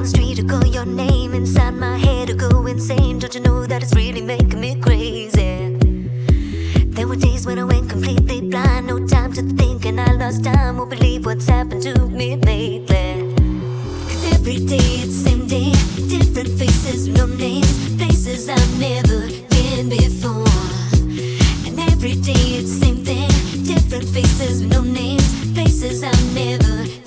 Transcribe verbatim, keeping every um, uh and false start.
the street, I call your name. Inside my head, I go insane. Don't you know that it's really making me crazy? There were days when I went completely blind. No time to think and I lost time. Won't believe what's happened to me lately. Cause every day it's the same day. Different faces, no names. Places I've never been before. And every day it's the same thing. Different faces, no names. Places I've never